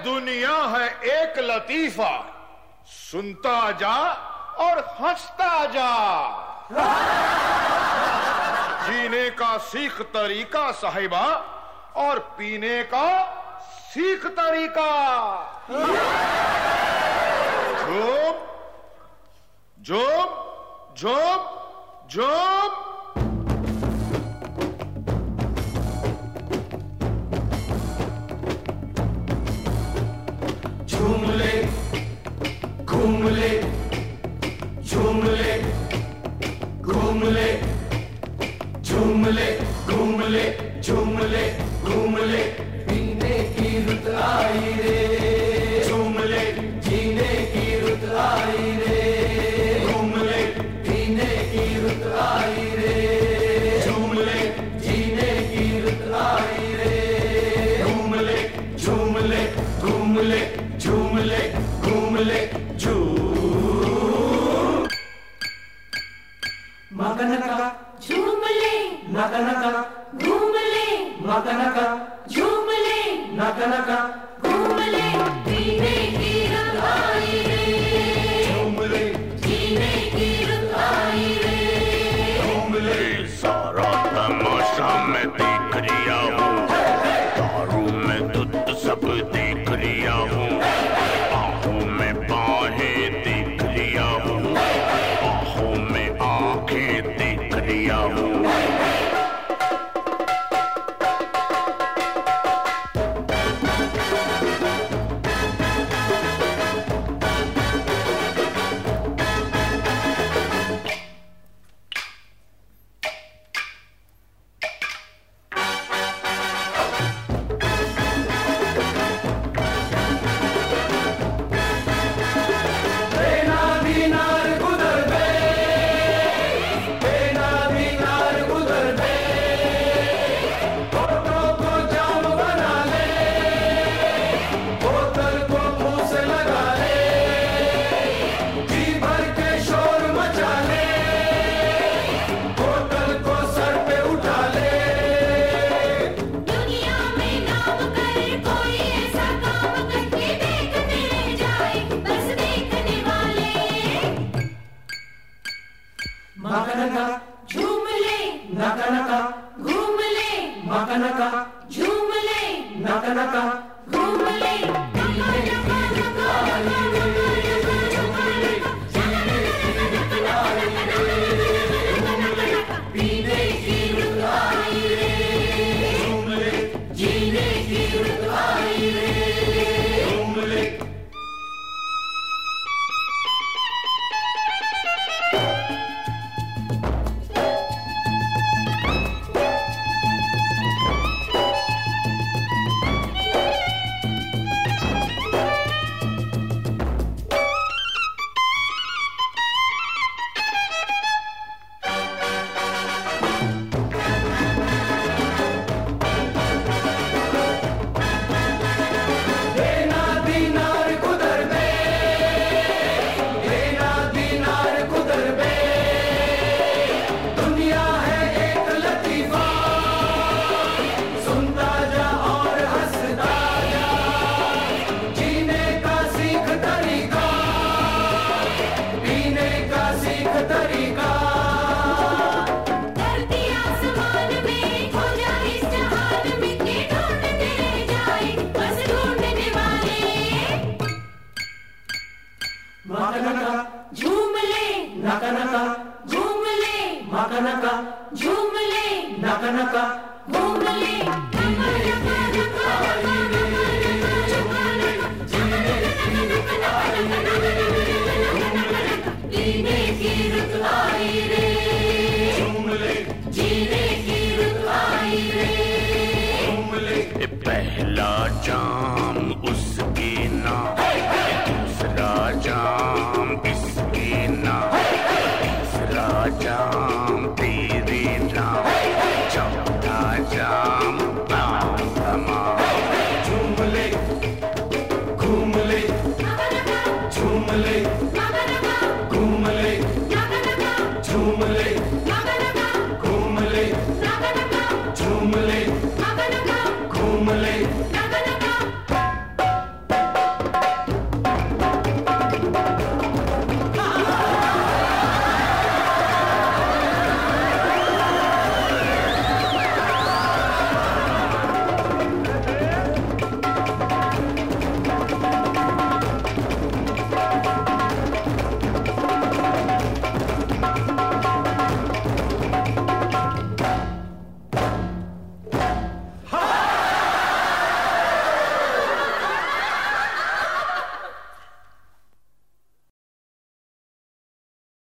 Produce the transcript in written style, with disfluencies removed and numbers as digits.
दुनिया है एक लतीफा, सुनता जा और हंसता जा। जीने का सीख तरीका साहिबा और पीने का सीख तरीका। झूम झूम झूम झूम। झूम ले घूम ले, झूम ले घूम ले, झूम ले घूम ले, झूम ले घूम ले। पीने की रुत आई रे, झूम ले जीने की रुत आई रे। घूम ले पीने की रुत आई रे, झूम ले जीने की रुत आई रे। घूम ले झूम ले घूम ले, झूम ले घूम ले झूम। मगनका झूम ले, नगनका घूम ले, मगनका झूम ले, नगनका घूम ले। पीने की रुत आई रे, झूम ले जीने की रुत आई रे। घूम ले। सारा तमाशा मैं देख रिया हूँ, दारू में दूध सब देख रिया हूँ। आँखों में बाहें देख रिया हूँ, आँखों में आँखें देख रिया हूँ। मगनका झूम ले, नगनका घूम ले, मगनका झूम ले, नगनका घूम ले। पीने की रुत आई रे, झूम ले जीने की रुत आई रे। घूम ले। मगनका झूम ले, नगनका घूम ले, मगनका झूम ले, नगनका घूम ले। पीने की रुत आई रे, झूम ले जीने की रुत आई रे। घूम ले। पहला जाम उसके नाम, दूसरा जाम इसके नाम, तीसरा जाम तेरे नाम, चौथा जाम नाम तमाम। झूम ले घूम ले, झूम ले घूम ले, झूम ले घूम ले, झूम ले घूम ले।